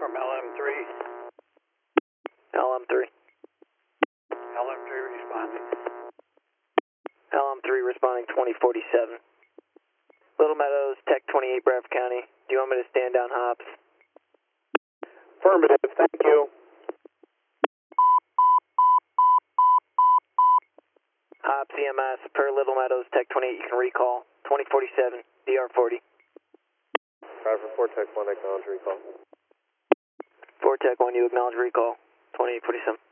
from LM3. LM3. LM3 responding. LM3 responding 2047. Little Meadows, Tech 28, Bradford County. Do you want me to stand down hops? Affirmative, thank you. Hops EMS per Little Meadows, Tech 28, you can recall. 2047, DR40. Bradford 4 Tech 1, acknowledge recall. 4 Tech 1, you acknowledge recall. 2847.